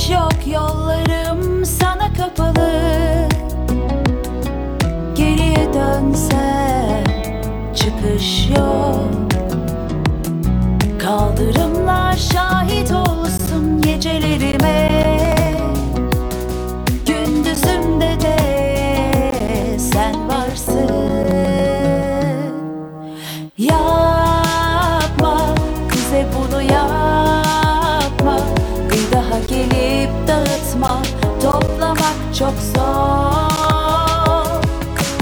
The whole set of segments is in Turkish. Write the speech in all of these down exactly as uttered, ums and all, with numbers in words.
Kaçış yok, yollarım sana kapalı. Geriye dönsem çıkış yok. Kaldırımlar şahit olsun gecelerime. Gündüzümde de sen varsın. Yapma, bize bunu yapma. Bir daha gelip dağıtma. Toplamak çok zor.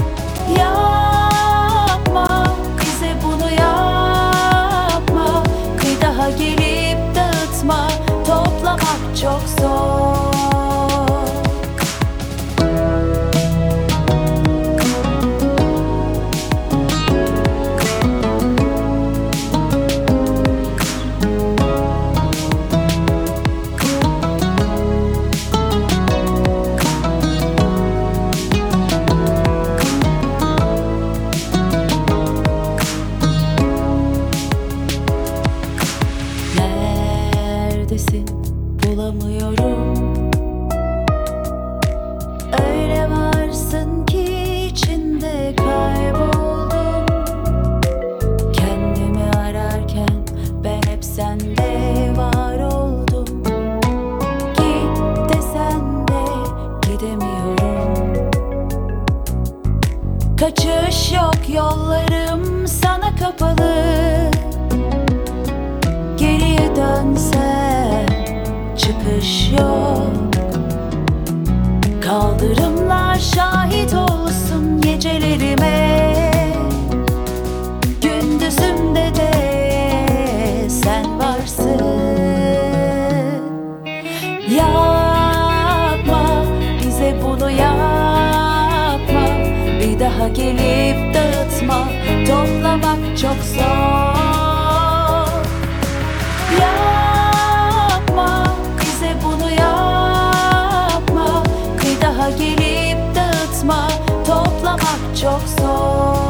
Yapma, bize bunu yapma. Bir daha gelip dağıtma. Toplamak çok zor. Neredesin? Bulamıyorum. Öyle varsın ki içinde kayboldum. Kendimi ararken ben hep sende var oldum. Git desen de gidemiyorum. Kaçış yok, yollarım sana kapalı. Geriye dönsem çıkış yok. Kaldırımlar şahit olsun gecelerime. Gündüzümde de sen varsın. Yapma, bize bunu yapma. Bir daha gelip dağıtma. Toplamak çok zor. Yapma, bize bunu yapma. Bir daha gelip dağıtma. Toplamak çok zor.